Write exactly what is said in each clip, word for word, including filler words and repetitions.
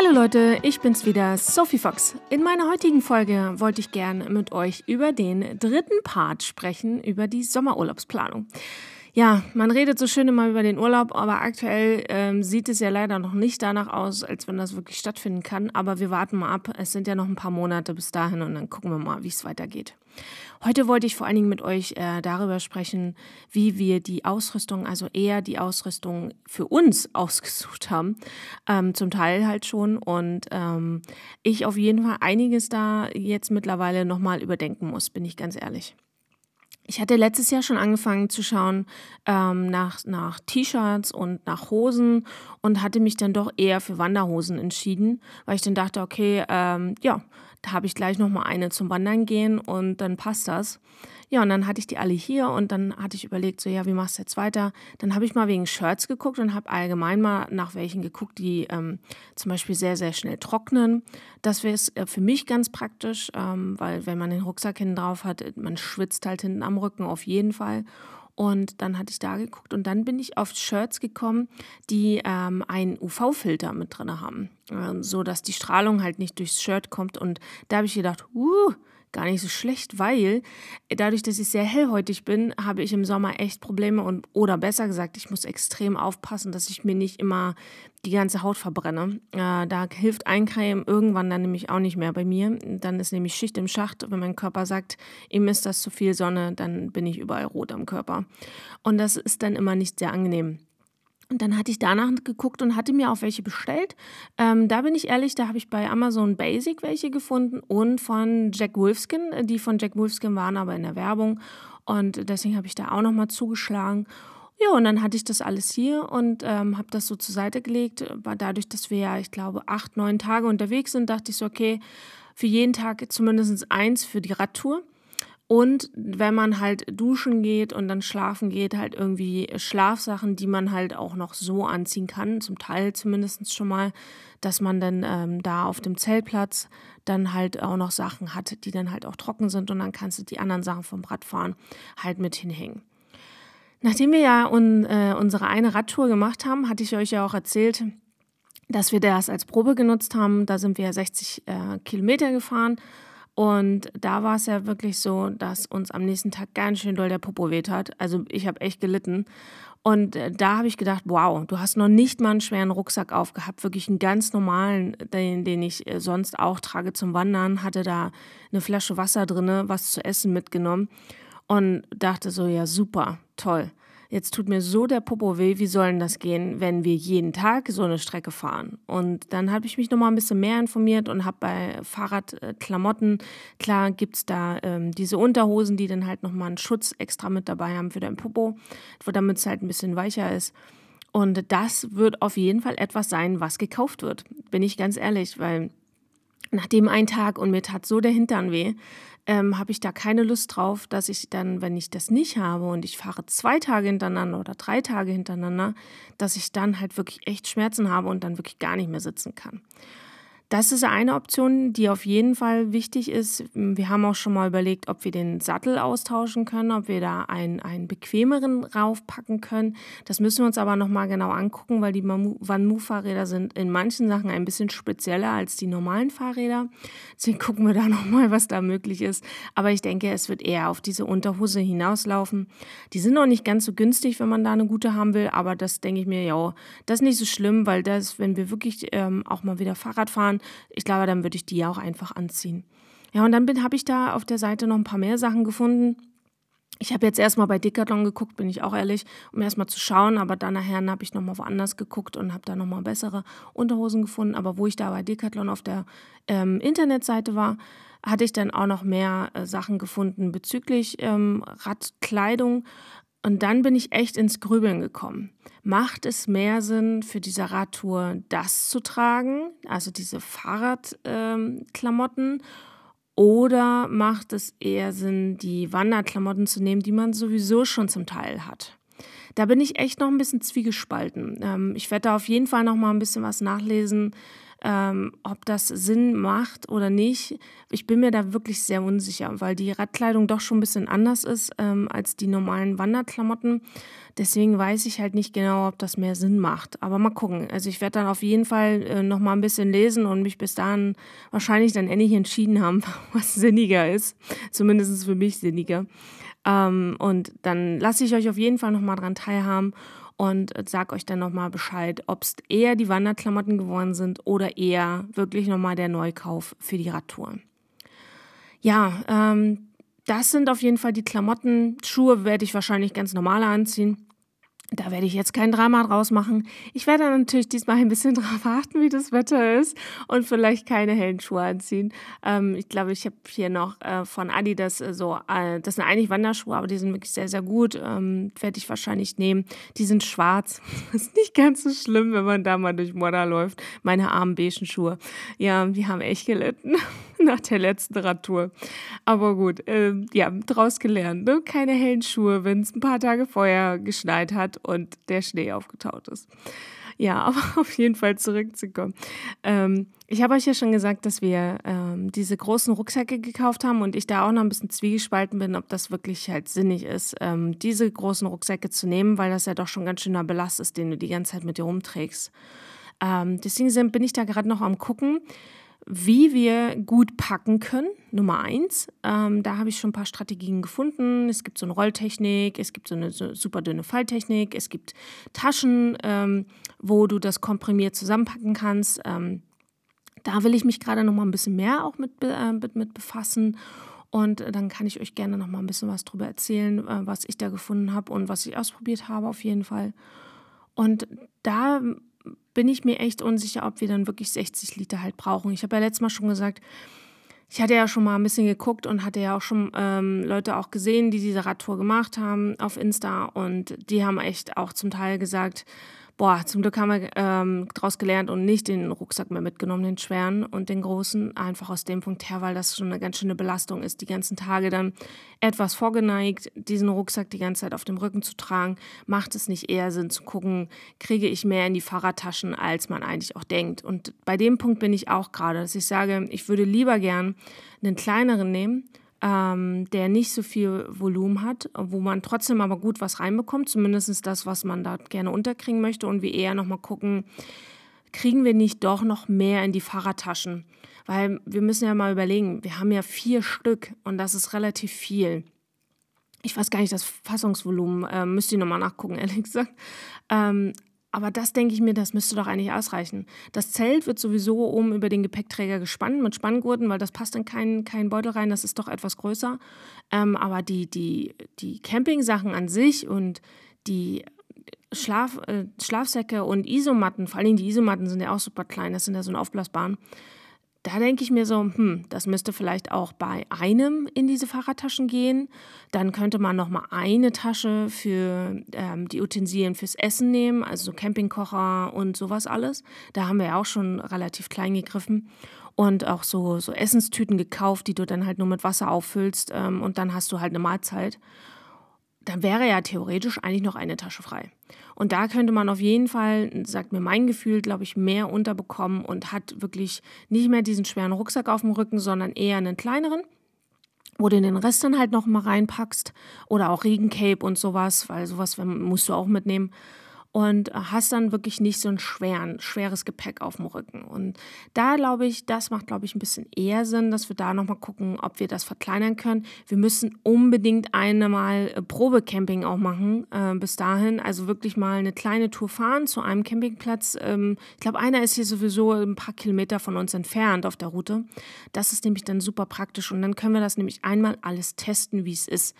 Hallo Leute, ich bin's wieder, Sophie Fox. In meiner heutigen Folge wollte ich gern mit euch über den dritten Part sprechen, über die Sommerurlaubsplanung. Ja, man redet so schön immer über den Urlaub, aber aktuell ähm, sieht es ja leider noch nicht danach aus, als wenn das wirklich stattfinden kann. Aber wir warten mal ab, es sind ja noch ein paar Monate bis dahin und dann gucken wir mal, wie es weitergeht. Heute wollte ich vor allen Dingen mit euch äh, darüber sprechen, wie wir die Ausrüstung, also eher die Ausrüstung für uns ausgesucht haben, ähm, zum Teil halt schon und ähm, ich auf jeden Fall einiges da jetzt mittlerweile nochmal überdenken muss, bin ich ganz ehrlich. Ich hatte letztes Jahr schon angefangen zu schauen ähm, nach, nach T-Shirts und nach Hosen und hatte mich dann doch eher für Wanderhosen entschieden, weil ich dann dachte, okay, ähm, ja, da habe ich gleich nochmal eine zum Wandern gehen und dann passt das. Ja, und dann hatte ich die alle hier und dann hatte ich überlegt, so ja, wie machst du jetzt weiter? Dann habe ich mal wegen Shirts geguckt und habe allgemein mal nach welchen geguckt, die ähm, zum Beispiel sehr, sehr schnell trocknen. Das wäre äh, für mich ganz praktisch, ähm, weil wenn man den Rucksack hinten drauf hat, man schwitzt halt hinten am Rücken auf jeden Fall. Und dann hatte ich da geguckt und dann bin ich auf Shirts gekommen, die ähm, einen U V-Filter mit drin haben, ähm, so dass die Strahlung halt nicht durchs Shirt kommt. Und da habe ich gedacht, uh, gar nicht so schlecht, weil dadurch, dass ich sehr hellhäutig bin, habe ich im Sommer echt Probleme und oder besser gesagt, ich muss extrem aufpassen, dass ich mir nicht immer die ganze Haut verbrenne. Äh, da hilft Eincreme irgendwann dann nämlich auch nicht mehr bei mir. Dann ist nämlich Schicht im Schacht. Wenn mein Körper sagt, ihm ist das zu viel Sonne, dann bin ich überall rot am Körper. Und das ist dann immer nicht sehr angenehm. Und dann hatte ich danach geguckt und hatte mir auch welche bestellt. Ähm, da bin ich ehrlich, da habe ich bei Amazon Basic welche gefunden und von Jack Wolfskin. Die von Jack Wolfskin waren aber in der Werbung und deswegen habe ich da auch nochmal zugeschlagen. Ja, und dann hatte ich das alles hier und ähm, habe das so zur Seite gelegt. War dadurch, dass wir ja, ich glaube, acht, neun Tage unterwegs sind, dachte ich so, okay, für jeden Tag zumindest eins für die Radtour. Und wenn man halt duschen geht und dann schlafen geht, halt irgendwie Schlafsachen, die man halt auch noch so anziehen kann, zum Teil zumindest schon mal, dass man dann ähm, da auf dem Zeltplatz dann halt auch noch Sachen hat, die dann halt auch trocken sind und dann kannst du die anderen Sachen vom Radfahren halt mit hinhängen. Nachdem wir ja un, äh, unsere eine Radtour gemacht haben, hatte ich euch ja auch erzählt, dass wir das als Probe genutzt haben. Da sind wir ja sechzig äh, Kilometer gefahren. Und da war es ja wirklich so, dass uns am nächsten Tag ganz schön doll der Popo weht hat. Also ich habe echt gelitten. Und äh, da habe ich gedacht, wow, du hast noch nicht mal einen schweren Rucksack aufgehabt, wirklich einen ganz normalen, den, den ich äh, sonst auch trage zum Wandern, hatte da eine Flasche Wasser drin, was zu essen mitgenommen und dachte so, ja super, toll. Jetzt tut mir so der Popo weh, wie soll denn das gehen, wenn wir jeden Tag so eine Strecke fahren? Und dann habe ich mich nochmal ein bisschen mehr informiert und habe bei Fahrradklamotten, klar gibt es da ähm, diese Unterhosen, die dann halt nochmal einen Schutz extra mit dabei haben für dein Popo, damit es halt ein bisschen weicher ist. Und das wird auf jeden Fall etwas sein, was gekauft wird, bin ich ganz ehrlich, weil nach dem einen Tag und mir tat so der Hintern weh, ähm, habe ich da keine Lust drauf, dass ich dann, wenn ich das nicht habe und ich fahre zwei Tage hintereinander oder drei Tage hintereinander, dass ich dann halt wirklich echt Schmerzen habe und dann wirklich gar nicht mehr sitzen kann. Das ist eine Option, die auf jeden Fall wichtig ist. Wir haben auch schon mal überlegt, ob wir den Sattel austauschen können, ob wir da einen, einen bequemeren raufpacken können. Das müssen wir uns aber nochmal genau angucken, weil die Van-Move-Fahrräder sind in manchen Sachen ein bisschen spezieller als die normalen Fahrräder. Deswegen gucken wir da nochmal, was da möglich ist. Aber ich denke, es wird eher auf diese Unterhose hinauslaufen. Die sind auch nicht ganz so günstig, wenn man da eine gute haben will, aber das denke ich mir, ja, das ist nicht so schlimm, weil das, wenn wir wirklich ähm, auch mal wieder Fahrrad fahren, ich glaube, dann würde ich die auch einfach anziehen. Ja, und dann habe ich da auf der Seite noch ein paar mehr Sachen gefunden. Ich habe jetzt erstmal bei Decathlon geguckt, bin ich auch ehrlich, um erstmal zu schauen, aber dann nachher habe ich nochmal woanders geguckt und habe da nochmal bessere Unterhosen gefunden. Aber wo ich da bei Decathlon auf der ähm, Internetseite war, hatte ich dann auch noch mehr äh, Sachen gefunden bezüglich ähm, Radkleidung. Und dann bin ich echt ins Grübeln gekommen. Macht es mehr Sinn, für diese Radtour das zu tragen, also diese Fahrradklamotten, ähm, oder macht es eher Sinn, die Wanderklamotten zu nehmen, die man sowieso schon zum Teil hat? Da bin ich echt noch ein bisschen zwiegespalten. Ähm, ich werde da auf jeden Fall noch mal ein bisschen was nachlesen, ähm, ob das Sinn macht oder nicht. Ich bin mir da wirklich sehr unsicher, weil die Radkleidung doch schon ein bisschen anders ist ähm, als die normalen Wanderklamotten. Deswegen weiß ich halt nicht genau, ob das mehr Sinn macht. Aber mal gucken. Also ich werde dann auf jeden Fall äh, noch mal ein bisschen lesen und mich bis dahin wahrscheinlich dann endlich entschieden haben, was sinniger ist. Zumindest für mich sinniger. Ähm, und dann lasse ich euch auf jeden Fall noch mal dran teilhaben und sage euch dann noch mal Bescheid, ob es eher die Wanderklamotten geworden sind oder eher wirklich noch mal der Neukauf für die Radtour. Ja, ähm, das sind auf jeden Fall die Klamotten. Schuhe werde ich wahrscheinlich ganz normal anziehen. Da werde ich jetzt kein Drama draus machen. Ich werde dann natürlich diesmal ein bisschen drauf achten, wie das Wetter ist und vielleicht keine hellen Schuhe anziehen. Ähm, ich glaube, ich habe hier noch äh, von Adidas äh, so, äh, das sind eigentlich Wanderschuhe, aber die sind wirklich sehr, sehr gut. Ähm, werde ich wahrscheinlich nehmen. Die sind schwarz. Das ist nicht ganz so schlimm, wenn man da mal durch Modder läuft. Meine armen beigen Schuhe. Ja, die haben echt gelitten nach der letzten Radtour. Aber gut, äh, ja, draus gelernt. Ne? Keine hellen Schuhe, wenn es ein paar Tage vorher geschneit hat und der Schnee aufgetaut ist. Ja, aber auf jeden Fall zurückzukommen. Ähm, ich habe euch ja schon gesagt, dass wir ähm, diese großen Rucksäcke gekauft haben und ich da auch noch ein bisschen zwiegespalten bin, ob das wirklich halt sinnig ist, ähm, diese großen Rucksäcke zu nehmen, weil das ja doch schon ganz schöner Belast ist, den du die ganze Zeit mit dir rumträgst. Ähm, deswegen sind, bin ich da gerade noch am gucken, wie wir gut packen können, Nummer eins. Ähm, da habe ich schon ein paar Strategien gefunden. Es gibt so eine Rolltechnik, es gibt so eine so super dünne Falttechnik, es gibt Taschen, ähm, wo du das komprimiert zusammenpacken kannst. Ähm, da will ich mich gerade noch mal ein bisschen mehr auch mit, äh, mit, mit befassen. Und dann kann ich euch gerne noch mal ein bisschen was drüber erzählen, äh, was ich da gefunden habe und was ich ausprobiert habe auf jeden Fall. Und da bin ich mir echt unsicher, ob wir dann wirklich sechzig Liter halt brauchen. Ich habe ja letztes Mal schon gesagt, ich hatte ja schon mal ein bisschen geguckt und hatte ja auch schon ähm, Leute auch gesehen, die diese Radtour gemacht haben auf Insta und die haben echt auch zum Teil gesagt, boah, zum Glück haben wir ähm, daraus gelernt und nicht den Rucksack mehr mitgenommen, den schweren und den großen, einfach aus dem Punkt her, weil das schon eine ganz schöne Belastung ist, die ganzen Tage dann etwas vorgeneigt, diesen Rucksack die ganze Zeit auf dem Rücken zu tragen. Macht es nicht eher Sinn zu gucken, kriege ich mehr in die Fahrradtaschen, als man eigentlich auch denkt. Und bei dem Punkt bin ich auch gerade, dass ich sage, ich würde lieber gern einen kleineren nehmen, Ähm, der nicht so viel Volumen hat, wo man trotzdem aber gut was reinbekommt, zumindest das, was man da gerne unterkriegen möchte und wir eher nochmal gucken, kriegen wir nicht doch noch mehr in die Fahrradtaschen? Weil wir müssen ja mal überlegen, wir haben ja vier Stück und das ist relativ viel. Ich weiß gar nicht, das Fassungsvolumen, äh, müsst ihr nochmal nachgucken, ehrlich gesagt. Ähm, Aber das denke ich mir, das müsste doch eigentlich ausreichen. Das Zelt wird sowieso oben über den Gepäckträger gespannt mit Spanngurten, weil das passt in keinen keinen Beutel rein, das ist doch etwas größer. Ähm, aber die, die, die Campingsachen an sich und die Schlaf, äh, Schlafsäcke und Isomatten, vor allem die Isomatten sind ja auch super klein, das sind ja so eine aufblasbaren. Da denke ich mir so, hm, das müsste vielleicht auch bei einem in diese Fahrradtaschen gehen. Dann könnte man noch mal eine Tasche für ähm, die Utensilien fürs Essen nehmen, also so Campingkocher und sowas alles. Da haben wir ja auch schon relativ klein gegriffen. Und auch so, so Essenstüten gekauft, die du dann halt nur mit Wasser auffüllst ähm, und dann hast du halt eine Mahlzeit. Dann wäre ja theoretisch eigentlich noch eine Tasche frei. Und da könnte man auf jeden Fall, sagt mir mein Gefühl, glaube ich, mehr unterbekommen und hat wirklich nicht mehr diesen schweren Rucksack auf dem Rücken, sondern eher einen kleineren, wo du den Rest dann halt noch mal reinpackst oder auch Regencape und sowas, weil sowas musst du auch mitnehmen. Und hast dann wirklich nicht so ein schweren, schweres Gepäck auf dem Rücken. Und da glaube ich, das macht, glaube ich, ein bisschen eher Sinn, dass wir da nochmal gucken, ob wir das verkleinern können. Wir müssen unbedingt einmal Probecamping auch machen äh, bis dahin. Also wirklich mal eine kleine Tour fahren zu einem Campingplatz. Ähm, ich glaube, einer ist hier sowieso ein paar Kilometer von uns entfernt auf der Route. Das ist nämlich dann super praktisch. Und dann können wir das nämlich einmal alles testen, wie es ist.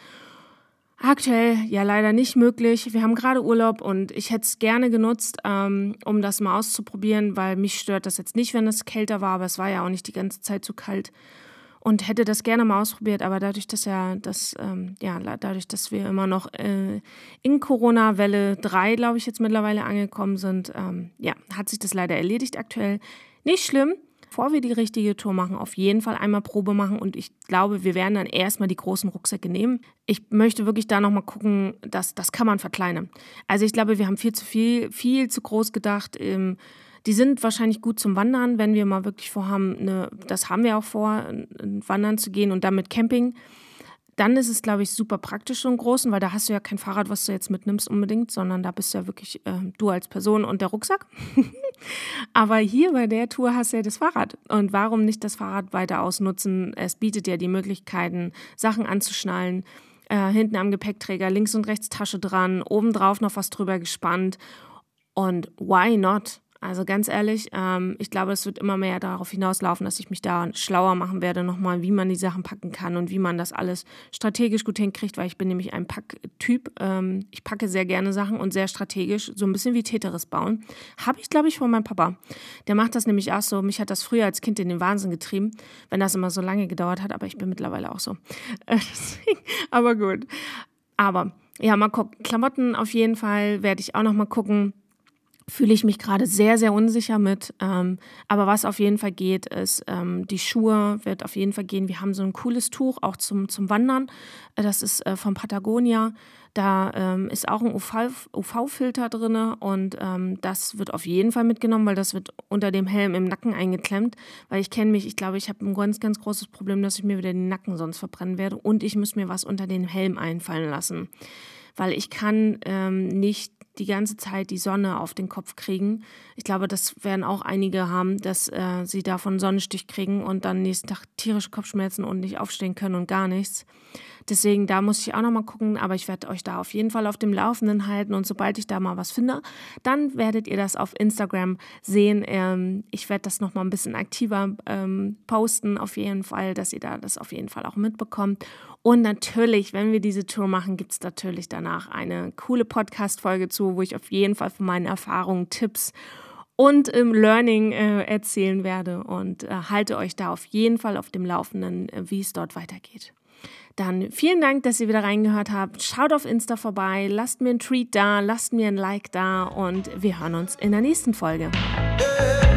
Aktuell ja leider nicht möglich. Wir haben gerade Urlaub und ich hätte es gerne genutzt, ähm, um das mal auszuprobieren, weil mich stört das jetzt nicht, wenn es kälter war, aber es war ja auch nicht die ganze Zeit zu kalt und hätte das gerne mal ausprobiert, aber dadurch, dass ja, das, ähm, ja, dadurch, dass wir immer noch äh, in Corona-Welle drei, glaube ich, jetzt mittlerweile angekommen sind, ähm, ja, hat sich das leider erledigt aktuell. Nicht schlimm. Bevor wir die richtige Tour machen, auf jeden Fall einmal Probe machen und ich glaube, wir werden dann erstmal die großen Rucksäcke nehmen. Ich möchte wirklich da nochmal gucken, dass das kann man verkleinern. Also ich glaube, wir haben viel zu viel, viel zu groß gedacht. Die sind wahrscheinlich gut zum Wandern, wenn wir mal wirklich vorhaben, eine, das haben wir auch vor, wandern zu gehen und damit Camping. Dann ist es, glaube ich, super praktisch, so einen großen, weil da hast du ja kein Fahrrad, was du jetzt mitnimmst unbedingt, sondern da bist du ja wirklich äh, du als Person und der Rucksack. Aber hier bei der Tour hast du ja das Fahrrad. Und warum nicht das Fahrrad weiter ausnutzen? Es bietet ja die Möglichkeiten, Sachen anzuschnallen, äh, hinten am Gepäckträger, links und rechts Tasche dran, obendrauf noch was drüber gespannt. Und why not? Also ganz ehrlich, ähm, ich glaube, es wird immer mehr darauf hinauslaufen, dass ich mich da schlauer machen werde nochmal, wie man die Sachen packen kann und wie man das alles strategisch gut hinkriegt, weil ich bin nämlich ein Packtyp. Ähm, ich packe sehr gerne Sachen und sehr strategisch, so ein bisschen wie Tetris bauen. Habe ich, glaube ich, von meinem Papa. Der macht das nämlich auch so. Mich hat das früher als Kind in den Wahnsinn getrieben, wenn das immer so lange gedauert hat, aber ich bin mittlerweile auch so. Äh, deswegen, aber gut. Aber ja, mal gucken. Klamotten auf jeden Fall werde ich auch noch mal gucken. Fühle ich mich gerade sehr, sehr unsicher mit. Ähm, aber was auf jeden Fall geht, ist, ähm, die Schuhe wird auf jeden Fall gehen. Wir haben so ein cooles Tuch, auch zum, zum Wandern. Das ist äh, von Patagonia. Da ähm, ist auch ein U V-Filter drin und ähm, das wird auf jeden Fall mitgenommen, weil das wird unter dem Helm im Nacken eingeklemmt. Weil ich kenne mich, ich glaube, ich habe ein ganz, ganz großes Problem, dass ich mir wieder den Nacken sonst verbrennen werde und ich muss mir was unter den Helm einfallen lassen. Weil ich kann ähm, nicht die ganze Zeit die Sonne auf den Kopf kriegen. Ich glaube, das werden auch einige haben, dass äh, sie davon Sonnenstich kriegen und dann nächsten Tag tierische Kopfschmerzen und nicht aufstehen können und gar nichts. Deswegen, da muss ich auch nochmal gucken, aber ich werde euch da auf jeden Fall auf dem Laufenden halten und sobald ich da mal was finde, dann werdet ihr das auf Instagram sehen. Ähm, ich werde das nochmal ein bisschen aktiver ähm, posten, auf jeden Fall, dass ihr da das auf jeden Fall auch mitbekommt. Und natürlich, wenn wir diese Tour machen, gibt es natürlich danach eine coole Podcast-Folge zu, wo ich auf jeden Fall von meinen Erfahrungen, Tipps und im Learning äh, erzählen werde und äh, halte euch da auf jeden Fall auf dem Laufenden, äh, wie es dort weitergeht. Dann vielen Dank, dass ihr wieder reingehört habt. Schaut auf Insta vorbei, lasst mir einen Tweet da, lasst mir ein Like da und wir hören uns in der nächsten Folge.